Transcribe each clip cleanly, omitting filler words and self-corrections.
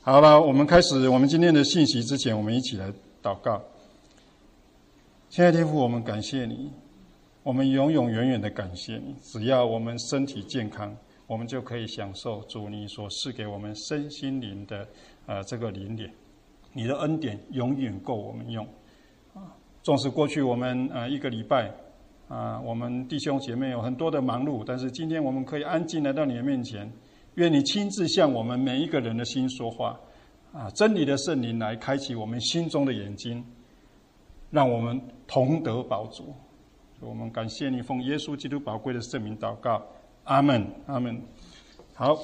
好了，我们开始我们今天的信息之前，我们一起来祷告。亲爱的天父，我们感谢你，我们永永远远的感谢你。只要我们身体健康，我们就可以享受主你所赐给我们身心灵的这个灵点。你的恩典永远够我们用。纵使过去我们一个礼拜我们弟兄姐妹有很多的忙碌，但是今天我们可以安静来到你的面前。愿你亲自向我们每一个人的心说话，真理的圣灵来开启我们心中的眼睛，让我们同得饱足。我们感谢你，奉耶稣基督宝贵的圣名祷告，阿们，阿们。好，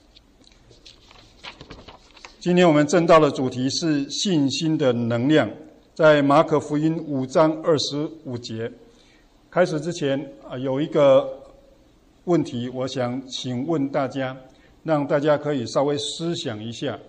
今天我们正道的主题是信心的能量，在马可福音5章25节。开始之前有一个问题，我想请问大家，让大家可以稍微思想一下，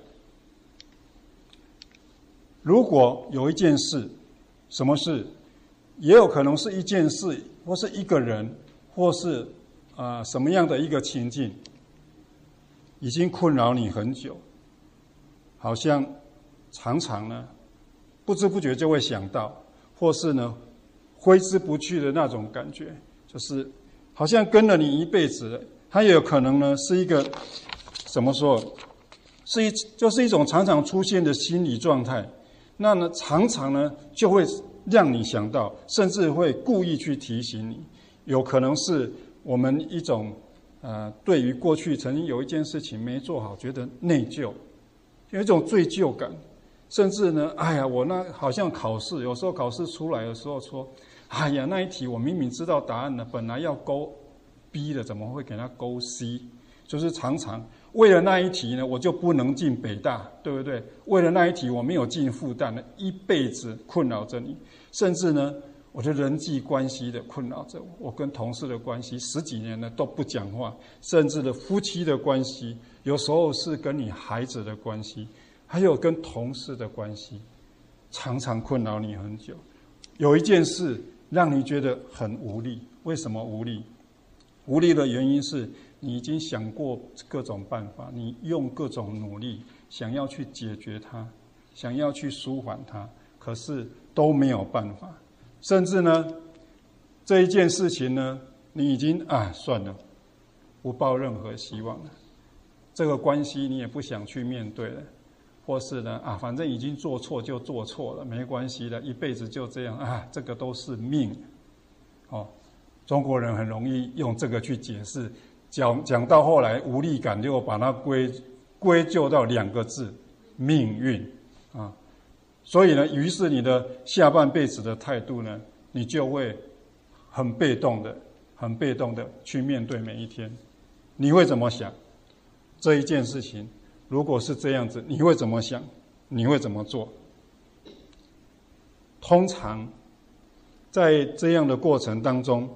如果有一件事，什么事，也有可能是一件事，或是一个人，或是什么样的一个情境，已经困扰你很久，好像常常呢不知不觉就会想到，或是呢挥之不去的那种感觉，就是好像跟了你一辈子了。它也有可能呢是一个怎么说，就是一种常常出现的心理状态。那呢常常呢就会让你想到，甚至会故意去提醒你。有可能是我们一种对于过去曾经有一件事情没做好，觉得内疚，有一种罪疚感。甚至呢，哎呀，我那好像考试，有时候考试出来的时候说，哎呀，那一题我明明知道答案了，本来要勾 B 的，怎么会给他勾 C？ 就是常常为了那一题呢，我就不能进北大，对不对？为了那一题我没有进复旦呢，一辈子困扰着你。甚至呢，我的人际关系的困扰着我，我跟同事的关系10几年呢都不讲话，甚至的夫妻的关系，有时候是跟你孩子的关系，还有跟同事的关系，常常困扰你很久。有一件事让你觉得很无力，为什么无力？无力的原因是你已经想过各种办法，你用各种努力想要去解决它，想要去舒缓它，可是都没有办法。甚至呢，这一件事情呢，你已经算了，不抱任何希望了。这个关系你也不想去面对了，或是呢反正已经做错就做错了，没关系的，一辈子就这样这个都是命。中国人很容易用这个去解释，讲到后来无力感就把它归咎到2个字：命运所以呢，于是你的下半辈子的态度呢，你就会很被动的去面对每一天。你会怎么想？这一件事情如果是这样子，你会怎么想？你会怎么做？通常在这样的过程当中，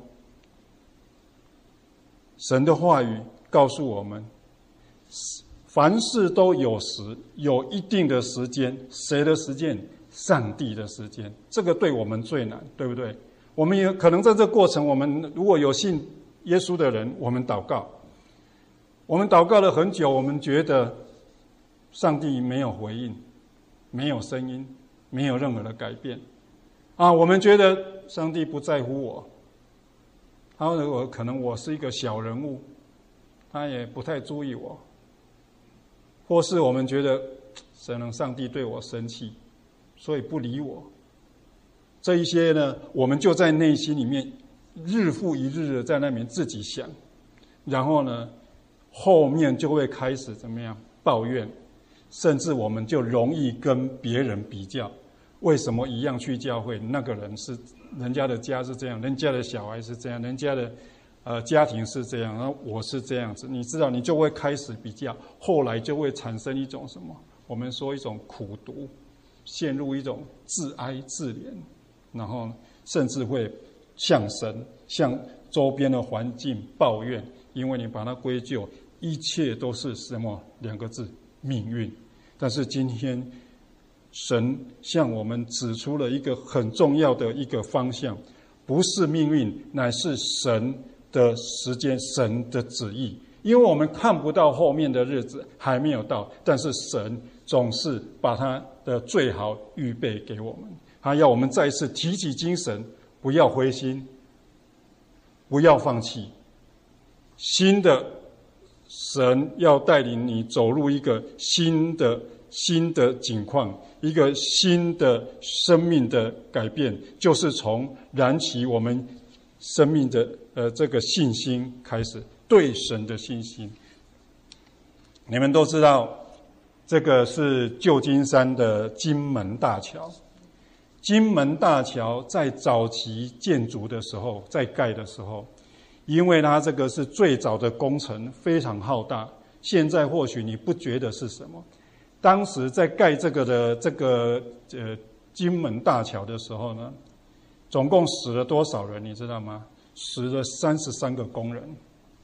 神的话语告诉我们，凡事都有时，有一定的时间。谁的时间？上帝的时间。这个对我们最难，对不对？我们也可能在这个过程，我们如果有信耶稣的人，我们祷告，我们祷告了很久，我们觉得上帝没有回应，没有声音，没有任何的改变我们觉得上帝不在乎我，可能我是一个小人物，他也不太注意我，或是我们觉得上帝对我生气，所以不理我。这一些呢，我们就在内心里面日复一日的在那边自己想，然后呢，后面就会开始怎么样抱怨，甚至我们就容易跟别人比较。为什么一样去教会，那个人是人家的家是这样，人家的小孩是这样，人家的家庭是这样，然后我是这样子，你知道，你就会开始比较，后来就会产生一种什么？我们说一种苦毒，陷入一种自哀自怜，然后甚至会向神、向周边的环境抱怨，因为你把它归咎，一切都是什么？2个字：命运。但是今天神向我们指出了一个很重要的一个方向，不是命运，乃是神的时间，神的旨意。 因为我们看不到后面的日子还没有到，但是神总是把他的最好预备给我们。他要我们再一次提起精神，不要灰心，不要放弃。新的神要带领你走入一个新的景况，一个新的生命的改变，就是从燃起我们生命的这个信心开始，对神的信心。你们都知道，这个是旧金山的金门大桥。金门大桥在早期建筑的时候，在盖的时候，因为它这个是最早的工程，非常浩大。现在或许你不觉得是什么，当时在盖这个金门大桥的时候呢，总共死了多少人，你知道吗？死了33个工人。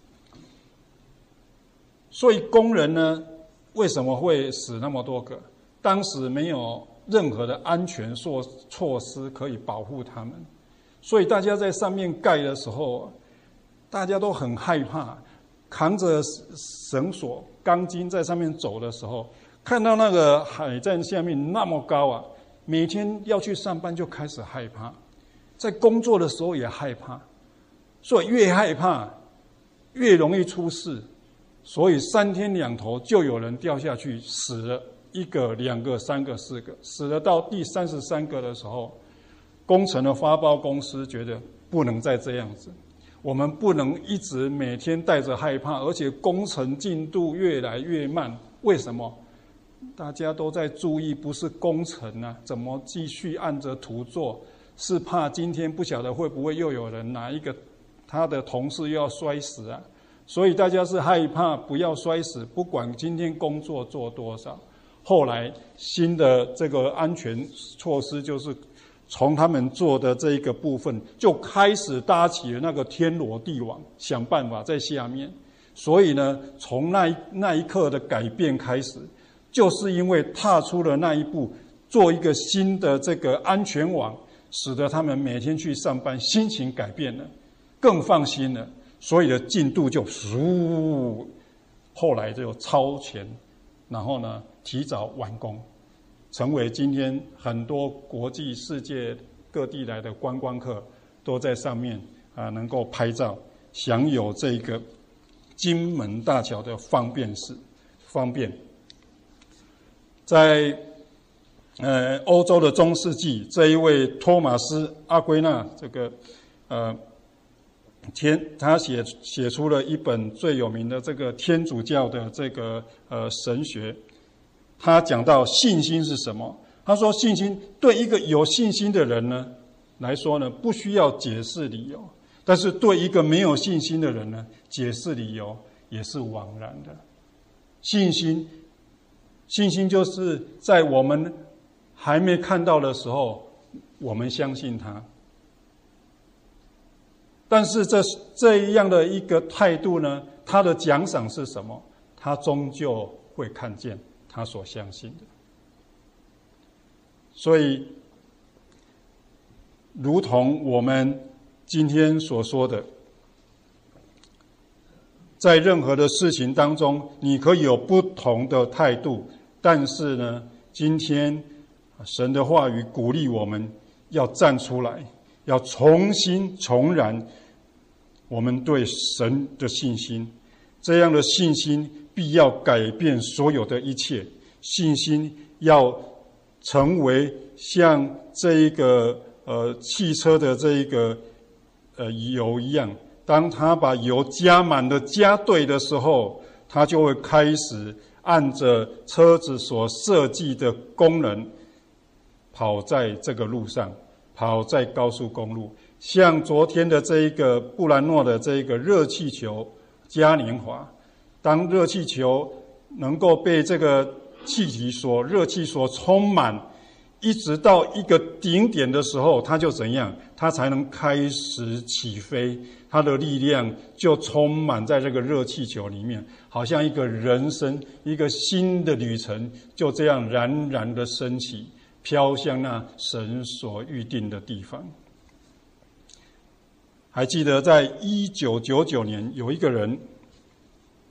所以工人呢，为什么会死那么多个？当时没有任何的安全措施可以保护他们，所以大家在上面盖的时候，大家都很害怕，扛着绳索、钢筋在上面走的时候，看到那个海在下面那么高啊，每天要去上班就开始害怕，在工作的时候也害怕，所以越害怕越容易出事，所以3天2头就有人掉下去死了，1个、2个、3个、4个，死了到第33个的时候，工程的发包公司觉得不能再这样子，我们不能一直每天带着害怕，而且工程进度越来越慢。为什么？大家都在注意，不是工程啊，怎么继续按着图做？是怕今天不晓得会不会又有人哪一个他的同事又要摔死啊？所以大家是害怕不要摔死，不管今天工作做多少。后来新的这个安全措施就是从他们做的这一个部分就开始搭起了那个天罗地网，想办法在下面。所以呢，从那一刻的改变开始，就是因为踏出了那一步，做一个新的这个安全网，使得他们每天去上班心情改变了，更放心了，所以的进度就后来就超前，然后呢提早完工，成为今天很多国际世界各地来的观光客都在上面能够拍照，享有这个金门大桥的方便。在欧洲的中世纪，这一位托马斯阿圭纳这个他写出了一本最有名的这个天主教的这个神学。他讲到信心是什么？他说信心对一个有信心的人呢来说呢，不需要解释理由，但是对一个没有信心的人呢，解释理由也是枉然的。信心就是在我们还没看到的时候，我们相信他。但是这样的一个态度呢，他的奖赏是什么？他终究会看见他所相信的。所以如同我们今天所说的，在任何的事情当中，你可以有不同的态度，但是呢，今天神的话语鼓励我们要站出来，要重燃我们对神的信心。这样的信心必要改变所有的一切，信心要成为像这一个汽车的这一个油一样，当他把油加满了加对的时候，他就会开始按着车子所设计的功能跑在这个路上，跑在高速公路。像昨天的这一个布兰诺的这一个热气球嘉年华，当热气球能够被这个热气所充满，一直到一个顶点的时候，它就怎样？它才能开始起飞，它的力量就充满在这个热气球里面，好像一个人生，一个新的旅程，就这样冉冉的升起，飘向那神所预定的地方。还记得在1999年，有一个人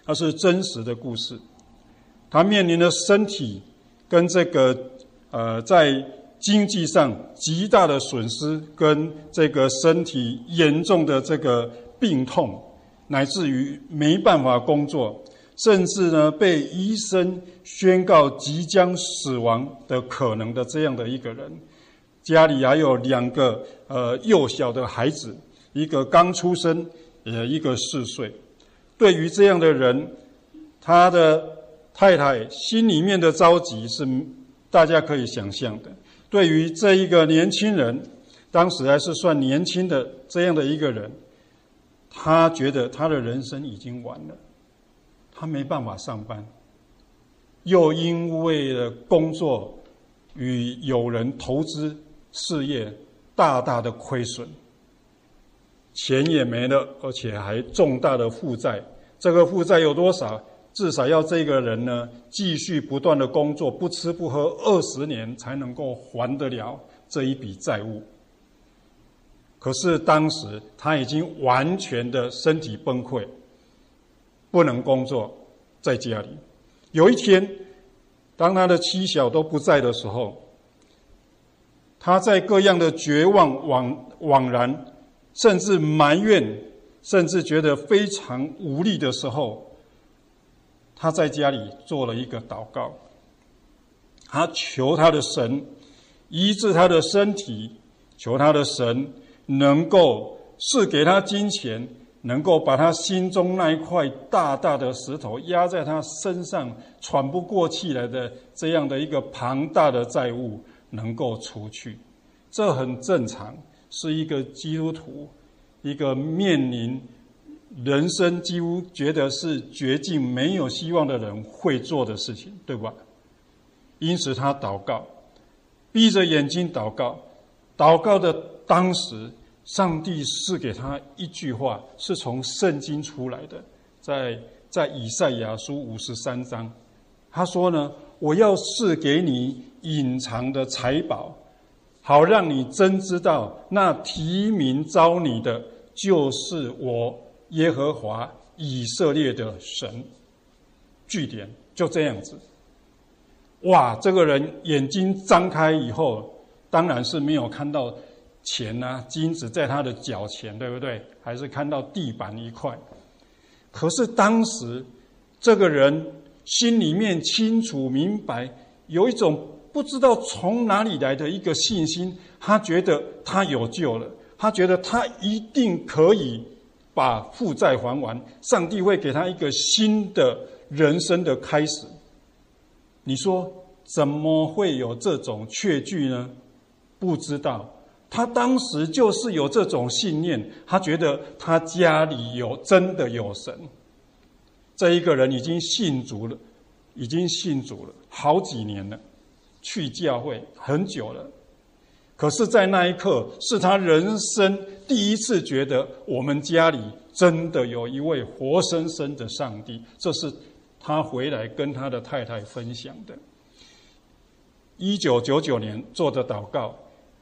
它是真实的故事。他面临的身体跟这个在经济上极大的损失，跟这个身体严重的这个病痛，乃至于没办法工作，甚至呢被医生宣告即将死亡的可能的这样的一个人，家里还有2个幼小的孩子，一个刚出生，一个4岁。对于这样的人，他的太太心里面的着急是大家可以想象的。对于这一个年轻人，当时还是算年轻的这样的一个人，他觉得他的人生已经完了，他没办法上班，又因为了工作与友人投资事业大大的亏损，钱也没了，而且还重大的负债。这个负债有多少？至少要这个人呢继续不断的工作，不吃不喝20年才能够还得了这一笔债务。可是当时他已经完全的身体崩溃，不能工作，在家里。有一天，当他的妻小都不在的时候，他在各样的绝望惘然，甚至埋怨，甚至觉得非常无力的时候，他在家里做了一个祷告，他求他的神医治他的身体，求他的神能够赐给他金钱，能够把他心中那一块大大的石头压在他身上喘不过气来的这样的一个庞大的债务能够除去。这很正常，是一个基督徒一个面临人生几乎觉得是绝境没有希望的人会做的事情，对吧？因此他祷告，闭着眼睛祷告，祷告的当时，上帝赐给他一句话，是从圣经出来的，在以赛亚书53章，他说呢，我要赐给你隐藏的财宝，好让你真知道那提名召你的就是我耶和华以色列的神。句点，就这样子。哇，这个人眼睛张开以后，当然是没有看到钱啊，金子在他的脚前，对不对？还是看到地板一块。可是当时这个人心里面清楚明白，有一种不知道从哪里来的一个信心，他觉得他有救了，他觉得他一定可以把负债还完，上帝会给他一个新的人生的开始。你说怎么会有这种确据呢？不知道，他当时就是有这种信念，他觉得他家里真的有神。这一个人已经信主了好几年了，去教会很久了。可是在那一刻，是他人生第一次觉得我们家里真的有一位活生生的上帝。这是他回来跟他的太太分享的。1999年做的祷告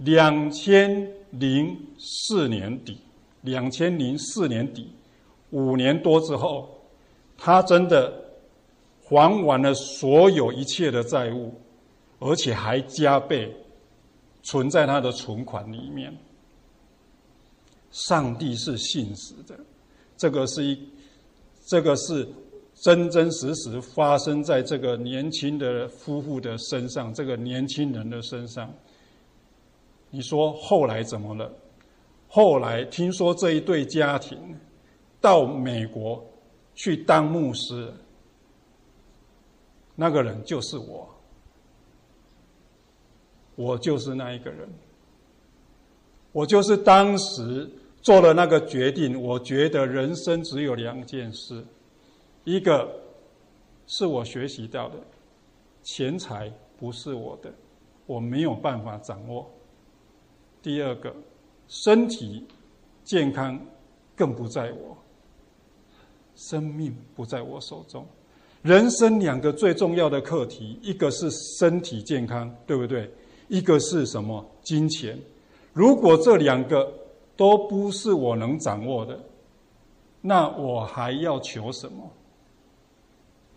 ，2004年底，5年多之后，他真的还完了所有一切的债务，而且还加倍存在他的存款里面。上帝是信实的，这个是真真实实发生在这个年轻的夫妇的身上，这个年轻人的身上。你说后来怎么了？后来听说这一对家庭到美国去当牧师了，那个人就是我就是那一个人，我就是当时做了那个决定。我觉得人生只有2件事，一个是我学习到的，钱财不是我的，我没有办法掌握。第二个，身体健康更不在我，生命不在我手中。人生2个最重要的课题，一个是身体健康，对不对？一个是什么？金钱。如果这2个都不是我能掌握的，那我还要求什么？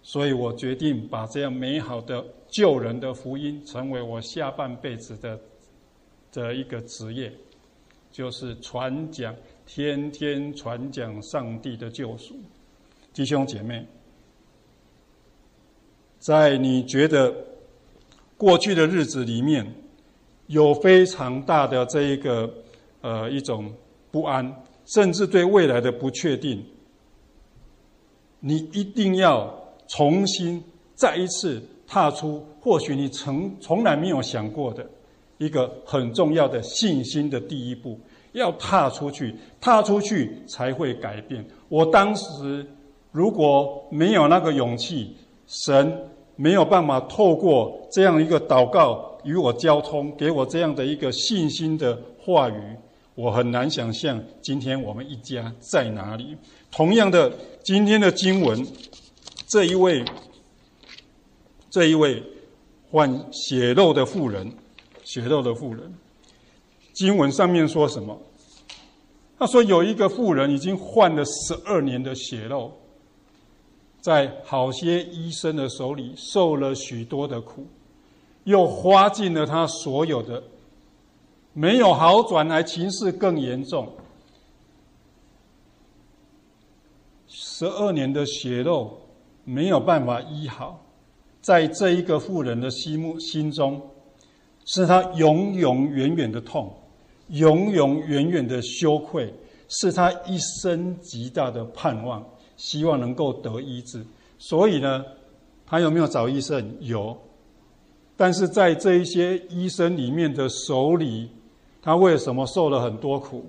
所以我决定把这样美好的救人的福音成为我下半辈子的一个职业，就是传讲，天天传讲上帝的救赎。弟兄姐妹，在你觉得过去的日子里面有非常大的这一个一种不安，甚至对未来的不确定，你一定要重新再一次踏出或许你从来没有想过的一个很重要的信心的第一步，要踏出去，踏出去才会改变。我当时如果没有那个勇气，神没有办法透过这样一个祷告与我交通，给我这样的一个信心的话语，我很难想象今天我们一家在哪里。同样的，今天的经文，这一位患血肉的妇人，经文上面说什么？他说有一个妇人已经患了12年的血肉，在好些医生的手里受了许多的苦，又花尽了他所有的，没有好转，还情势更严重。12年的血肉没有办法医好，在这一个妇人的心中，是他永永远远的痛，永永远远的羞愧，是他一生极大的盼望，希望能够得医治。所以呢，他有没有找医生？有。但是在这一些医生里面的手里，他为什么受了很多苦？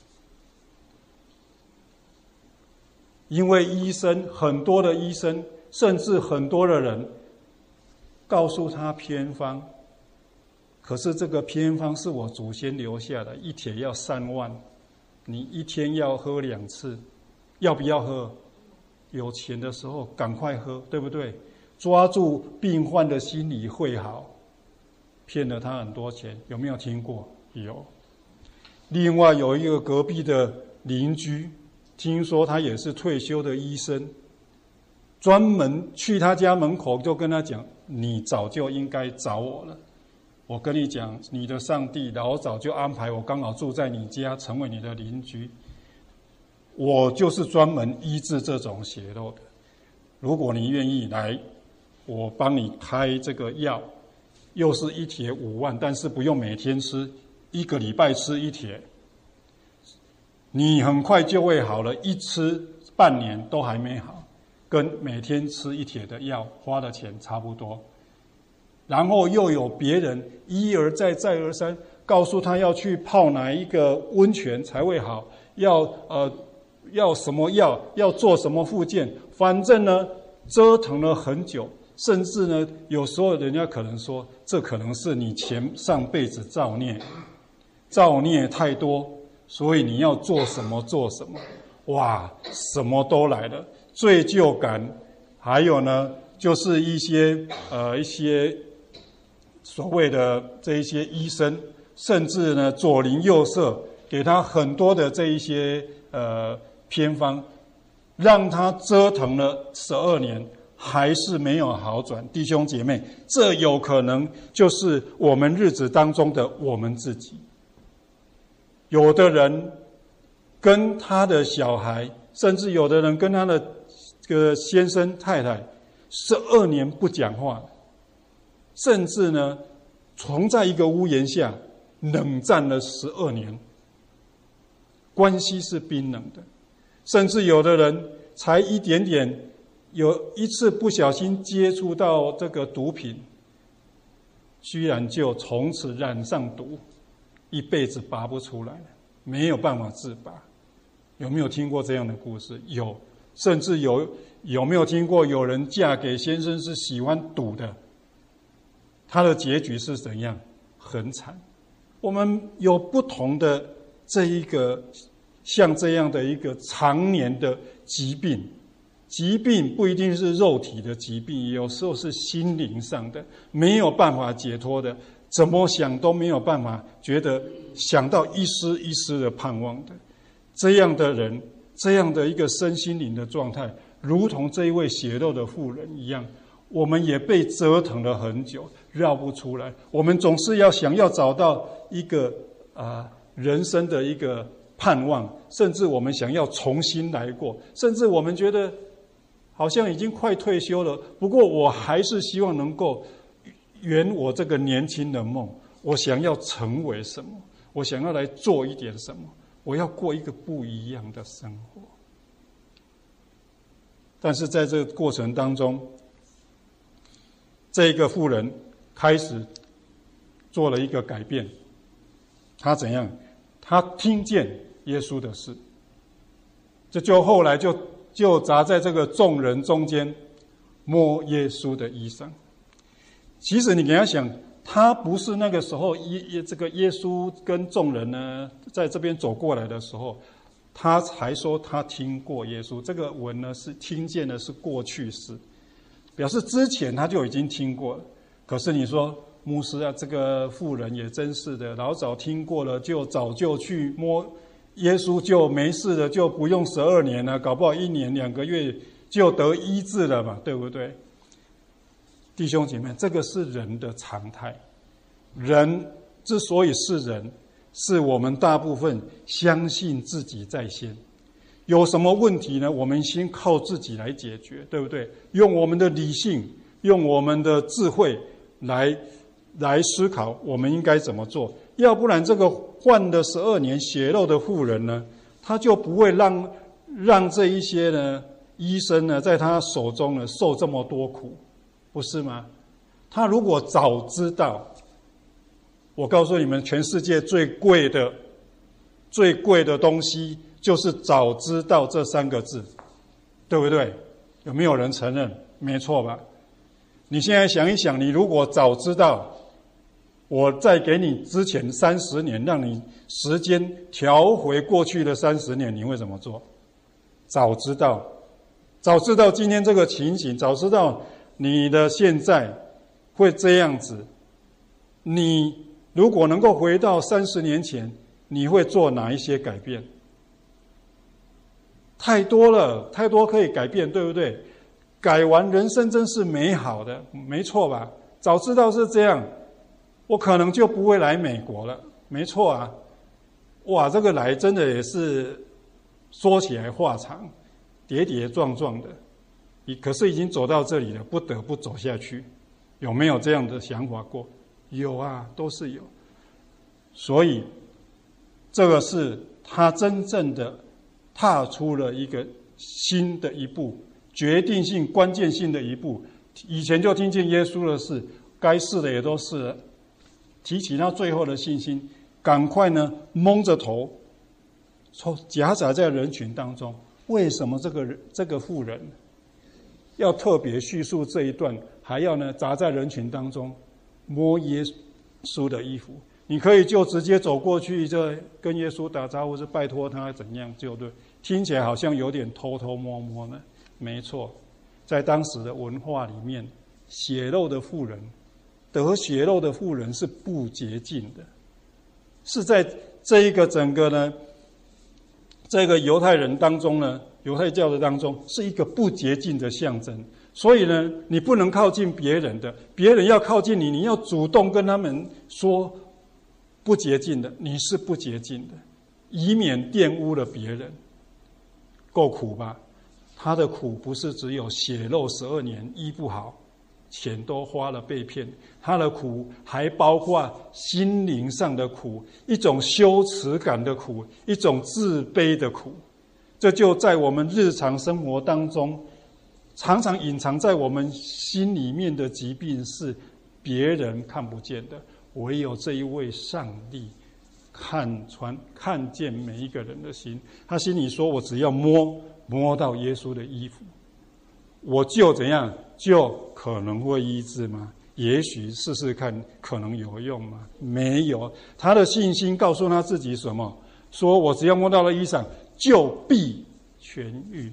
因为很多的医生，甚至很多的人告诉他偏方，可是这个偏方是我祖先留下的，一帖要3万，你一天要喝2次，要不要喝？有钱的时候赶快喝，对不对？抓住病患的心理会好，骗了他很多钱，有没有听过？有。另外有一个隔壁的邻居，听说他也是退休的医生，专门去他家门口就跟他讲，你早就应该找我了，我跟你讲，你的上帝老早就安排我刚好住在你家，成为你的邻居，我就是专门医治这种血肉的，如果你愿意来，我帮你开这个药，又是一帖5万，但是不用每天吃，1个礼拜吃1帖，你很快就会好了，一吃半年都还没好，跟每天吃1帖的药花的钱差不多。然后又有别人一而再再而三告诉他要去泡哪一个温泉才会好，要什么药，要做什么复健，反正呢折腾了很久，甚至呢有时候人家可能说，这可能是你上辈子造孽太多，所以你要做什么做什么，哇，什么都来了，罪疚感，还有呢就是一些所谓的这一些医生，甚至呢左邻右舍给他很多的这一些偏方，让他折腾了12年，还是没有好转。弟兄姐妹，这有可能就是我们日子当中的我们自己。有的人跟他的小孩，甚至有的人跟他的先生太太12年不讲话，甚至呢从在一个屋檐下冷战了12年，关系是冰冷的。甚至有的人才一点点，有一次不小心接触到这个毒品，居然就从此染上毒，一辈子拔不出来了，没有办法自拔。有没有听过这样的故事？有。甚至有没有听过有人嫁给先生是喜欢赌的，他的结局是怎样？很惨。我们有不同的这一个像这样的一个常年的疾病，疾病不一定是肉体的疾病，有时候是心灵上的，没有办法解脱的，怎么想都没有办法觉得想到一丝一丝的盼望的，这样的人，这样的一个身心灵的状态， 如同这一位血肉的妇人一样，我们也被折腾了很久，绕不出来。我们总是想要找到一个人生的一个盼望，甚至我们想要重新来过，甚至我们觉得好像已经快退休了，不过我还是希望能够圆我这个年轻的梦。我想要成为什么？我想要来做一点什么？我要过一个不一样的生活。但是在这个过程当中，这个妇人开始做了一个改变。他怎样？他听见耶稣的事，这就后来就砸在这个众人中间，摸耶稣的衣裳。其实你给他想，他不是那个时候这个耶稣跟众人呢在这边走过来的时候，他还说他听过耶稣。这个文呢是听见的是过去式，表示之前他就已经听过了。可是你说牧师啊，这个妇人也真是的，老早听过了，就早就去摸耶稣，就没事了，就不用12年了，搞不好1年2个月就得医治了嘛，对不对？弟兄姐妹，这个是人的常态。人之所以是人，是我们大部分相信自己在先。有什么问题呢？我们先靠自己来解决，对不对？用我们的理性，用我们的智慧来思考我们应该怎么做。要不然这个患了12年血肉的妇人呢，他就不会让这一些呢医生呢在他手中呢受这么多苦，不是吗？他如果早知道，我告诉你们，全世界最贵的东西就是早知道这3个字，对不对？有没有人承认？没错吧？你现在想一想，你如果早知道，我再给你之前30年，让你时间调回过去的30年，你会怎么做？早知道今天这个情形，早知道你的现在会这样子，你如果能够回到30年前，你会做哪一些改变？太多了，太多可以改变，对不对？改完人生真是美好的，没错吧？早知道是这样，我可能就不会来美国了，没错啊。哇，这个来真的也是说起来话长，跌跌撞撞的，可是已经走到这里了，不得不走下去。有没有这样的想法过？有啊，都是有。所以这个是他真正的踏出了一个新的一步，决定性关键性的一步。以前就听见耶稣的事，该是的也都是了，提起他最后的信心，赶快呢蒙着头夹杂在人群当中。为什么这个妇人要特别叙述这一段，还要呢砸在人群当中摸耶稣的衣服？你可以就直接走过去，就跟耶稣打招呼，是拜托他怎样，就对。听起来好像有点偷偷摸摸呢。没错，在当时的文化里面，血肉的妇人，得血肉的妇人是不洁净的，是在这一个整个呢，这个犹太人当中呢，犹太教的当中是一个不洁净的象征。所以呢，你不能靠近别人的，别人要靠近你，你要主动跟他们说不洁净的，你是不洁净的，以免玷污了别人。够苦吧？他的苦不是只有血肉12年医不好，钱都花了被骗，他的苦还包括心灵上的苦，一种羞耻感的苦，一种自卑的苦。这就在我们日常生活当中常常隐藏在我们心里面的疾病，是别人看不见的，唯有这一位上帝看见每一个人的心。他心里说，我只要摸到耶稣的衣服，我就怎样，就可能会医治吗？也许试试看，可能有用吗？没有。他的信心告诉他自己什么？说我只要摸到了衣裳，就必痊愈。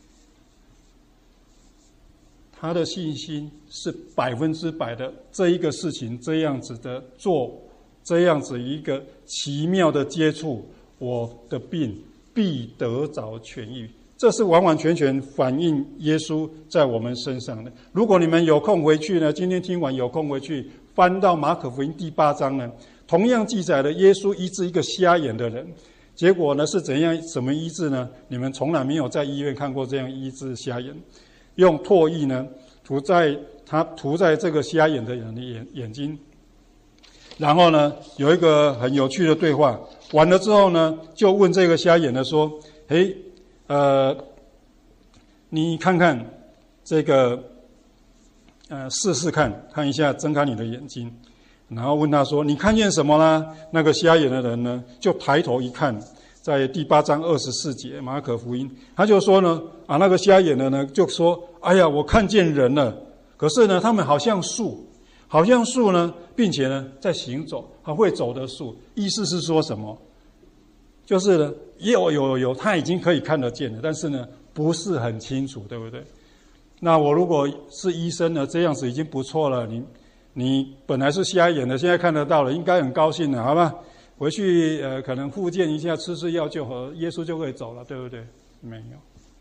他的信心是100%的，这一个事情这样子的做，这样子一个奇妙的接触，我的病必得着痊愈。 这是完完全全反映耶稣在我们身上的。如果你们有空回去呢，今天听完有空回去翻到马可福音第8章呢，同样记载了耶稣医治一个瞎眼的人，结果呢是怎么医治呢？你们从来没有在医院看过这样医治瞎眼，用唾液呢涂在这个瞎眼的人的眼睛，然后呢有一个很有趣的对话，完了之后呢就问这个瞎眼的说：你看看这个试试看一下，睁开你的眼睛，然后问他说：你看见什么啦？那个瞎眼的人呢就抬头一看，在第8章24节马可福音，他就说呢那个瞎眼的呢就说：哎呀，我看见人了，可是呢他们好像树呢，并且呢在行走，还会走的树。意思是说什么？就是呢有他已经可以看得见了，但是呢不是很清楚，对不对？那我如果是医生呢，这样子已经不错了。你本来是瞎眼的，现在看得到了，应该很高兴了，好吧？回去可能复健一下，吃药就好，耶稣就可以走了，对不对？没有。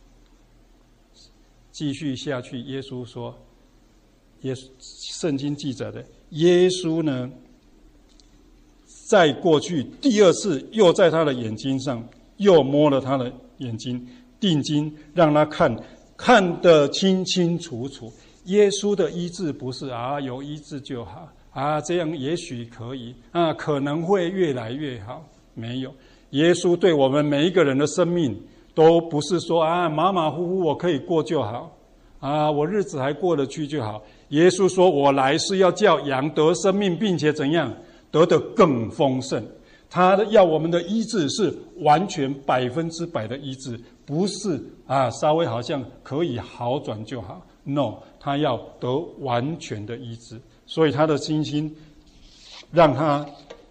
继续下去，耶稣说，圣经记载的，耶稣呢在过去第2次又在他的眼睛上又摸了他的眼睛，定睛让他看得清清楚楚。耶稣的医治不是有医治就好这样也许可以可能会越来越好，没有。耶稣对我们每一个人的生命都不是说马马虎虎我可以过就好我日子还过得去就好。耶稣说，我来是要叫羊得生命，并且怎样得的更丰盛。他要我们的医治是完全100%的医治，不是稍微好像可以好转就好。No， 他要得完全的医治。所以他的信心让他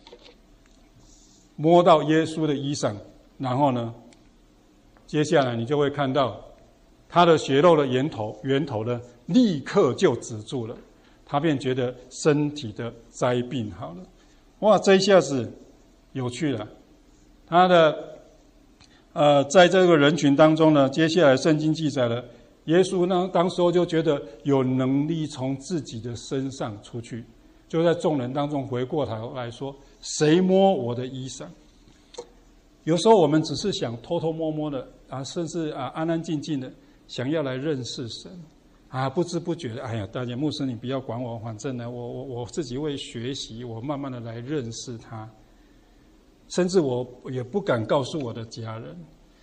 摸到耶稣的衣裳，然后呢，接下来你就会看到他的血肉的源头呢，立刻就止住了，他便觉得身体的灾病好了。哇，这一下子有趣了。他的在这个人群当中呢，接下来圣经记载了，耶稣呢当时候就觉得有能力从自己的身上出去，就在众人当中回过头来说：谁摸我的衣裳？有时候我们只是想偷偷摸摸的甚至安安静静的想要来认识神不知不觉的，哎呀，大家牧师你不要管我，反正呢我自己会学习，我慢慢的来认识他，甚至我也不敢告诉我的家人。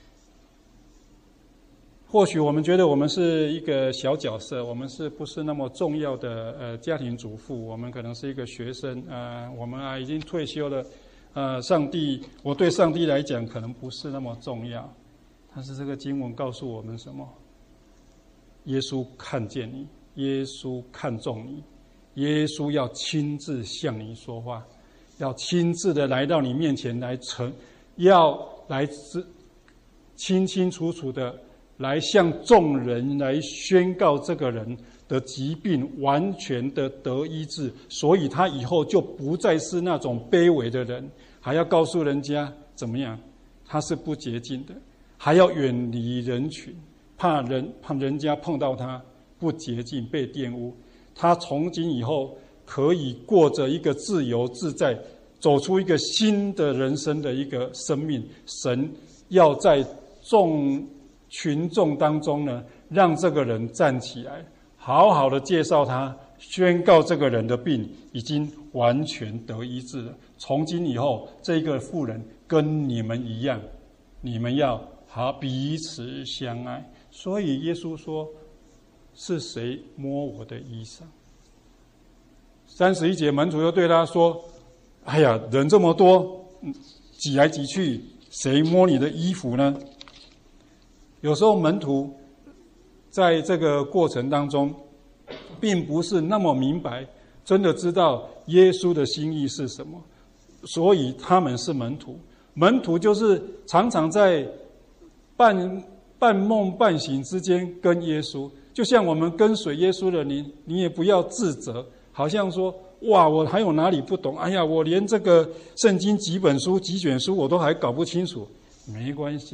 或许我们觉得我们是一个小角色，我们是不是那么重要的家庭主妇，我们可能是一个学生我们已经退休了我对上帝来讲可能不是那么重要。但是这个经文告诉我们什么？耶稣看见你，耶稣看重你，耶稣要亲自向你说话，要亲自的来到你面前要来清清楚楚的来向众人来宣告这个人的疾病完全的得医治，所以他以后就不再是那种卑微的人，还要告诉人家怎么样他是不洁净的，还要远离人群，怕人家碰到他不洁净被玷污。他从今以后可以过着一个自由自在，走出一个新的人生的一个生命。神要在群众当中呢，让这个人站起来，好好的介绍他，宣告这个人的病已经完全得医治了。从今以后，这个妇人跟你们一样，你们要彼此相爱。所以耶稣说：是谁摸我的衣裳？31节，门徒又对他说：哎呀，人这么多，挤来挤去，谁摸你的衣服呢？有时候门徒在这个过程当中并不是那么明白，真的知道耶稣的心意是什么，所以他们是门徒。门徒就是常常在半梦半醒之间跟耶稣，就像我们跟随耶稣的你也不要自责，好像说哇，我还有哪里不懂，哎呀，我连这个圣经几本书几卷书我都还搞不清楚。没关系，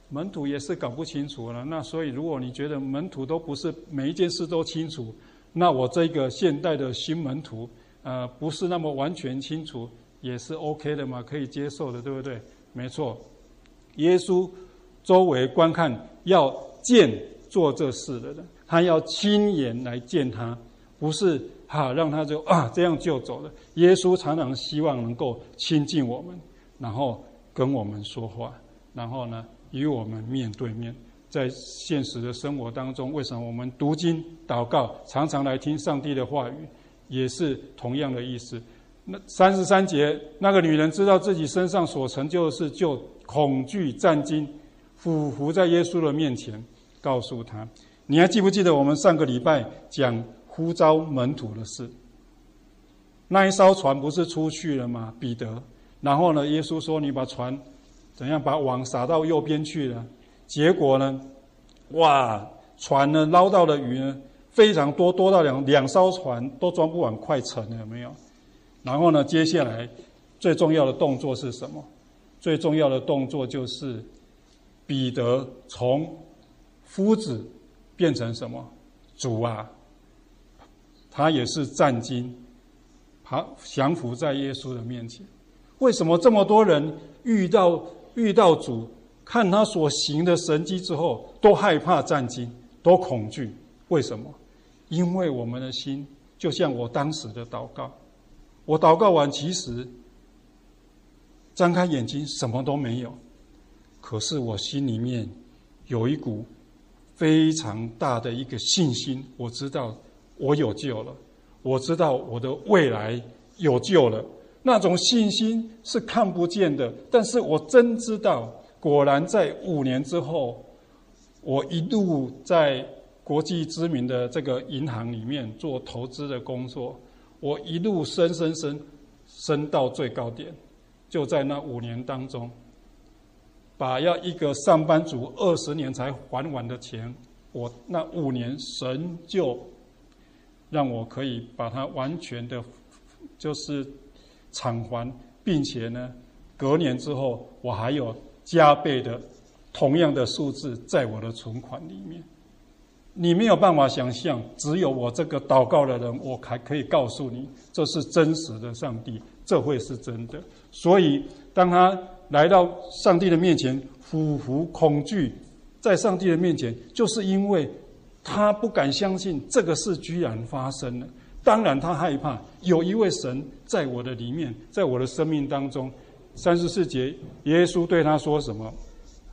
门徒也是搞不清楚了。那所以如果你觉得门徒都不是每一件事都清楚，那我这个现代的新门徒不是那么完全清楚也是 OK 的嘛，可以接受的，对不对？没错，耶稣周围观看要见做这事的人，他要亲眼来见他，不是让他就这样就走了。耶稣常常希望能够亲近我们，然后跟我们说话，然后呢与我们面对面。在现实的生活当中，为什么我们读经祷告常常来听上帝的话语，也是同样的意思。那33节，那个女人知道自己身上所成就的事，就恐惧战惊，俯伏在耶稣的面前，告诉他。你还记不记得我们上个礼拜讲呼召门徒的事？那一艘船不是出去了吗？彼得，然后呢，耶稣说你把船怎样，把网撒到右边去了。结果呢，船呢捞到的鱼呢非常多，多到两艘船都装不完，快沉了，有没有？然后呢，接下来最重要的动作是什么？最重要的动作就是彼得从夫子变成什么？主啊！他也是战惊，降服在耶稣的面前。为什么这么多人遇到主，看他所行的神迹之后，都害怕战惊，都恐惧？为什么？因为我们的心就像我当时的祷告，我祷告完，其实张开眼睛什么都没有，可是我心里面有一股非常大的一个信心，我知道我有救了，我知道我的未来有救了。那种信心是看不见的，但是我真知道，果然在5年之后，我一路在国际知名的这个银行里面做投资的工作，我一路升到最高点，就在那5年当中，把要一个上班族20年才还完的钱，我那5年神就让我可以把它完全的就是偿还，并且呢隔年之后我还有加倍的同样的数字在我的存款里面。你没有办法想象，只有我这个祷告的人，我还可以告诉你，这是真实的上帝，这会是真的。所以当他来到上帝的面前，俯伏恐惧在上帝的面前，就是因为他不敢相信这个事居然发生了。当然他害怕，有一位神在我的里面，在我的生命当中。34节，耶稣对他说什么？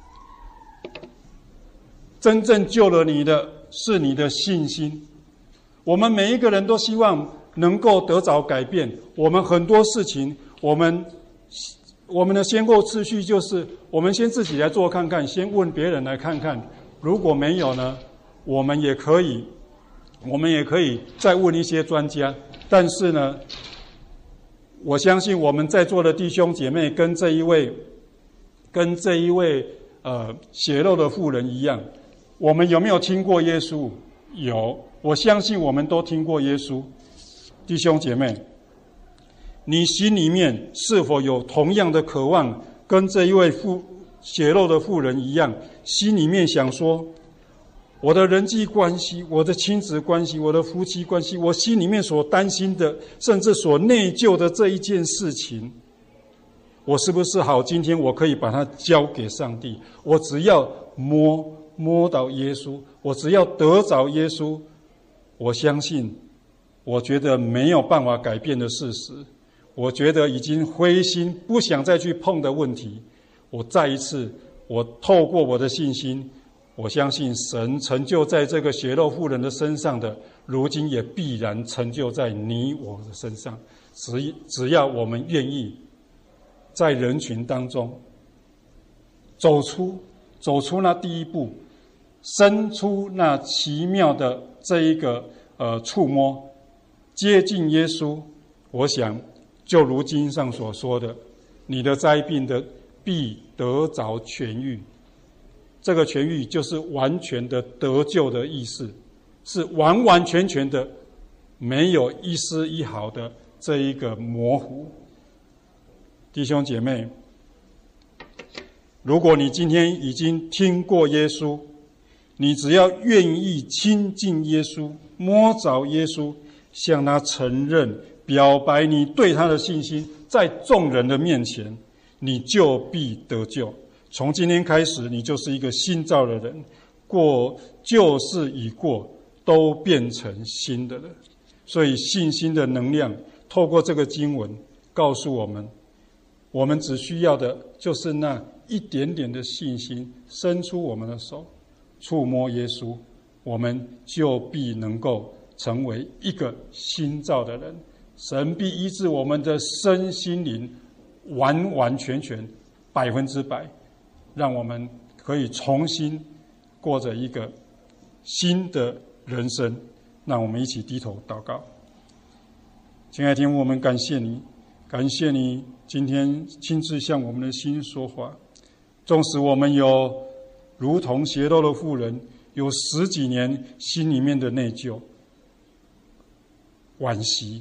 真正救了你的是你的信心。我们每一个人都希望能够得着改变，我们很多事情，我们的先后次序就是我们先自己来做看看，先问别人来看看，如果没有呢，我们也可以再问一些专家。但是呢，我相信我们在座的弟兄姐妹跟这一位血肉的妇人一样，我们有没有听过耶稣？有，我相信我们都听过耶稣。弟兄姐妹，你心里面是否有同样的渴望，跟这一位血肉的妇人一样，心里面想说，我的人际关系，我的亲子关系，我的夫妻关系，我心里面所担心的，甚至所内疚的这一件事情，我是不是好？今天我可以把它交给上帝，我只要摸到耶稣，我只要得着耶稣，我相信，我觉得没有办法改变的事实，我觉得已经灰心不想再去碰的问题，我再一次，我透过我的信心，我相信神成就在这个血肉妇人的身上的，如今也必然成就在你我的身上。只要我们愿意在人群当中走出那第一步，伸出那奇妙的这一个触摸，接近耶稣，我想就如经上所说的，你的灾病的必得着痊愈。这个痊愈就是完全的得救的意思，是完完全全的，没有一丝一毫的这一个模糊。弟兄姐妹， 如果你今天已经听过耶稣，你只要愿意亲近耶稣，摸着耶稣，向他承认，表白你对他的信心，在众人的面前，你就必得救。从今天开始，你就是一个新造的人，过旧事已过，都变成新的了。所以信心的能量透过这个经文告诉我们，我们只需要的就是那一点点的信心，伸出我们的手，触摸耶稣，我们就必能够成为一个新造的人。神必医治我们的身心灵，完完全全100%，让我们可以重新过着一个新的人生。让我们一起低头祷告。亲爱的天父，我们感谢你，感谢你今天亲自向我们的心说话。纵使我们有如同血肉的妇人，有10几年心里面的内疚、惋惜，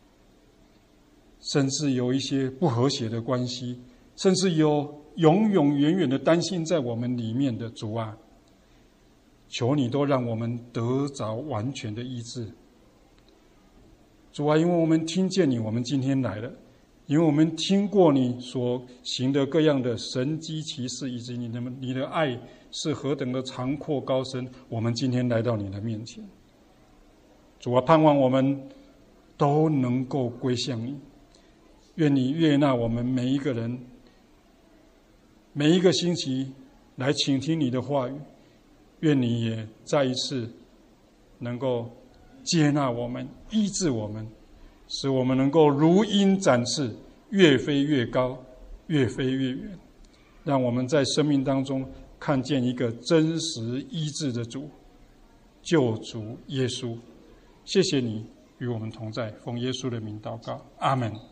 甚至有一些不和谐的关系，甚至有永永远远的担心在我们里面的主啊，求你都让我们得着完全的医治。主啊，因为我们听见你，我们今天来了；因为我们听过你所行的各样的神迹奇事，以及你的爱是何等的长阔高深，我们今天来到你的面前。主啊，盼望我们都能够归向你，愿你悦纳我们每一个人，每一个星期来倾听你的话语。愿你也再一次能够接纳我们，医治我们，使我们能够如鹰展翅，越飞越高，越飞越远。让我们在生命当中看见一个真实医治的主，救主耶稣。谢谢你与我们同在，奉耶稣的名祷告，阿们。